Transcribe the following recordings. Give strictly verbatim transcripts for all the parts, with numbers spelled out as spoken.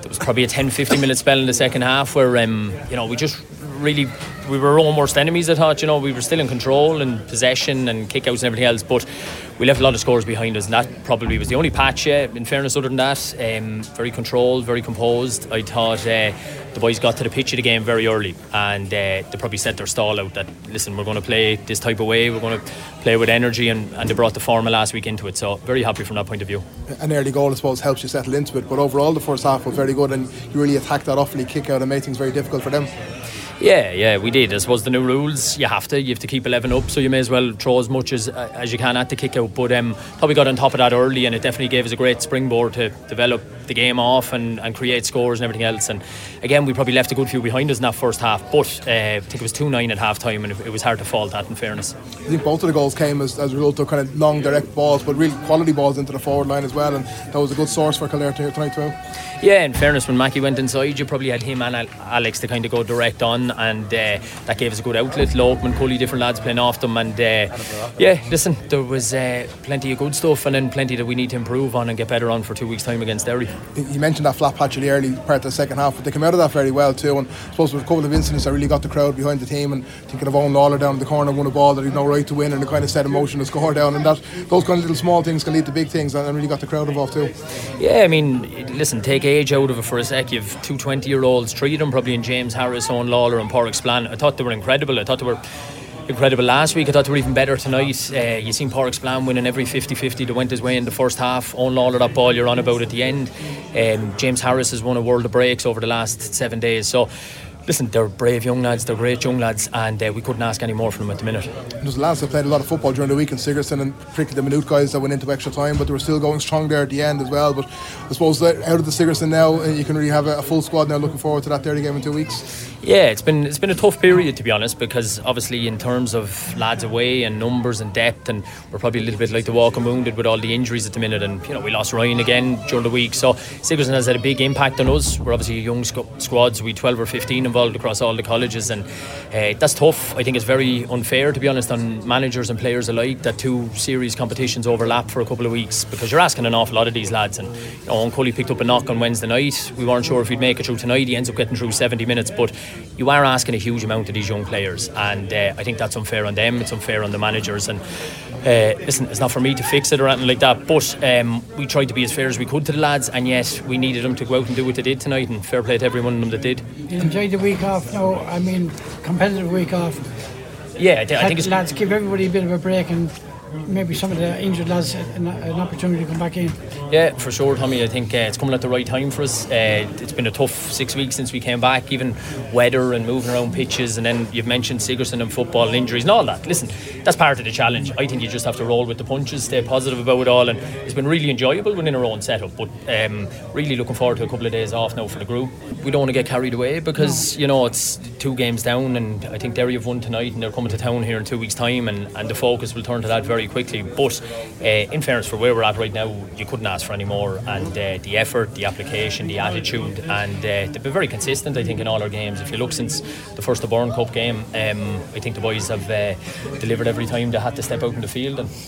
there was probably a ten fifteen minute spell in the second half where um, you know we just really we were our own worst enemies. I thought, you know, we were still in control and possession and kickouts and everything else, but we left a lot of scores behind us, and that probably was the only patch. Yeah, in fairness, other than that, um, very controlled, very composed. I thought uh, the boys got to the pitch of the game very early, and uh, they probably set their stall out that, listen, we're going to play this type of way, we're going to play with energy, and, and they brought the form of last week into it. So very happy from that point of view. An early goal, I suppose, helps you settle into it, but overall the first half was very good, and you really attacked that awfully kick out and made things very difficult for them. Yeah, yeah, we did. I suppose the new rules, you have to, you have to keep eleven up, so you may as well throw as much as as you can at the kick out. But um, probably got on top of that early, and it definitely gave us a great springboard to develop the game off and, and create scores and everything else. And again, we probably left a good few behind us in that first half, but uh, I think it was two nine at half time, and it, it was hard to fault that, in fairness. I think both of the goals came as, as a result of kind of long direct balls, but really quality balls into the forward line as well, and that was a good source for Kildare tonight too. Yeah, in fairness, when Mackie went inside, you probably had him and Alex to kind of go direct on, and uh, that gave us a good outlet. Lokeman, Cully, different lads playing off them, and uh, yeah, listen, there was uh, plenty of good stuff, and then plenty that we need to improve on and get better on for two weeks' time against Derry. You mentioned that flat patch in the early part of the second half, but they came out of that very well too, and I suppose with a couple of incidents that really got the crowd behind the team, and thinking of Owen Lawler down in the corner, won a ball that he'd no right to win, and it kind of set in motion to score down, and that those kind of little small things can lead to big things, and really got the crowd involved too. Yeah, I mean, listen, take age out of it for a sec. You've two twenty year olds, three of them probably in James Harris, Owen Lawler and Porrick Splann. I thought they were incredible. I thought they were incredible last week. I thought they were even better tonight. Uh, you seen Porrick Splann winning every fifty fifty that went his way in the first half. Owen Lawler, that ball you're on about at the end. um, James Harris has won a world of breaks over the last seven days. So listen, they're brave young lads, they're great young lads, and uh, we couldn't ask any more from them at the minute. There's lads that played a lot of football during the week in Sigerson, and particularly the minute guys that went into extra time, but they were still going strong there at the end as well. But I suppose that out of the Sigerson now, you can really have a, a full squad now. Looking forward to that Derry game in two weeks. Yeah, it's been it's been a tough period, to be honest, because obviously in terms of lads away and numbers and depth, and we're probably a little bit like the walking wounded with all the injuries at the minute, and you know we lost Ryan again during the week, so Sigerson has had a big impact on us. We're obviously a young squ- squad, so we twelve or fifteen involved across all the colleges, and uh, that's tough. I think it's very unfair, to be honest, on managers and players alike that two serious competitions overlap for a couple of weeks, because you're asking an awful lot of these lads. And you know, Owen Cully picked up a knock on Wednesday night. We weren't sure if he'd make it through tonight. He ends up getting through seventy minutes, but you are asking a huge amount of these young players, and uh, I think that's unfair on them, it's unfair on the managers. And uh, listen, it's not for me to fix it or anything like that, but um, we tried to be as fair as we could to the lads, and yet we needed them to go out and do what they did tonight, and fair play to every one of them that did. You enjoyed the week off now, I mean competitive week off. Yeah, I, th- I think it's lads give everybody a bit of a break, and maybe some of the injured lads an, an opportunity to come back in. Yeah, for sure, Tommy. I think uh, it's coming at the right time for us. Uh, it's been a tough six weeks since we came back, even weather and moving around pitches, and then you've mentioned Sigerson and football and injuries and all that. Listen, that's part of the challenge. I think you just have to roll with the punches, stay positive about it all, and it's been really enjoyable within our own setup, but um, really looking forward to a couple of days off now for the group. We don't want to get carried away, because no. you know, it's two games down, and I think Derry have won tonight, and they're coming to town here in two weeks' time, and, and the focus will turn to that very quickly. But uh, in fairness, for where we're at right now, you couldn't ask for any more, and uh, the effort, the application, the attitude, and uh, they've been very consistent, I think, in all our games. If you look since the first of Byrne Cup game, um, I think the boys have uh, delivered every time they had to step out in the field. And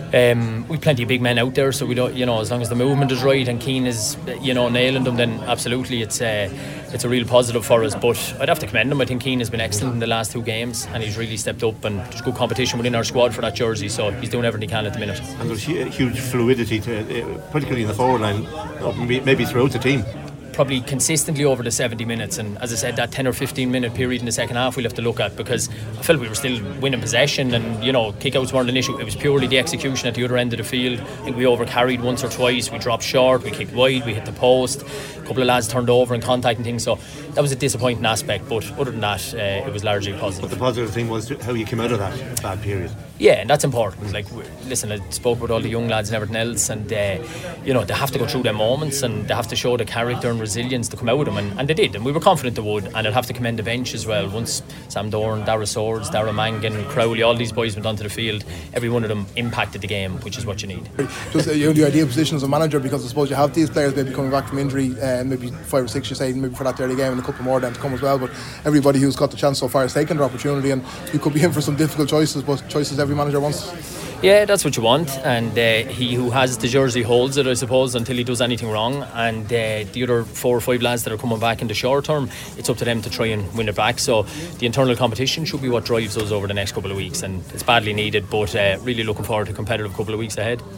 Um, we've plenty of big men out there, so we don't, you know, as long as the movement is right and Keane is, you know, nailing them, then absolutely it's a, it's a real positive for us. But I'd have to commend him. I think Keane has been excellent in the last two games, and he's really stepped up, and there's good competition within our squad for that jersey, so he's doing everything he can at the minute. And there's huge fluidity to it, particularly in the forward line, maybe throughout the team. Probably consistently over the seventy minutes, and as I said, that ten or fifteen minute period in the second half we'll have to look at, because I felt we were still winning possession, and you know, kickouts weren't an issue. It was purely the execution at the other end of the field. I think we overcarried once or twice, we dropped short, we kicked wide, we hit the post, a couple of lads turned over in contact and things, so that was a disappointing aspect, but other than that, uh, it was largely positive. But the positive thing was how you came out of that bad period. Yeah, and that's important. Like, listen, I spoke with all the young lads and everything else, and uh, you know, they have to go through their moments, and they have to show the character and resilience to come out of them, and, and they did, and we were confident they would. And I'd have to commend the bench as well. Once Sam Dorn, Dara Swords, Dara Mangan, Crowley, all these boys went onto the field, every one of them impacted the game, which is what you need. Just uh, you're in the ideal position as a manager, because I suppose you have these players maybe coming back from injury, uh, maybe five or six, you say, maybe for that early game, and a couple more then to come as well. But everybody who's got the chance so far has taken their opportunity, and you could be in for some difficult choices, but choices every manager wants. Yeah, that's what you want, and uh, he who has the jersey holds it, I suppose, until he does anything wrong. And uh, the other four or five lads that are coming back in the short term, it's up to them to try and win it back. So the internal competition should be what drives us over the next couple of weeks, and it's badly needed, but uh, really looking forward to a competitive couple of weeks ahead.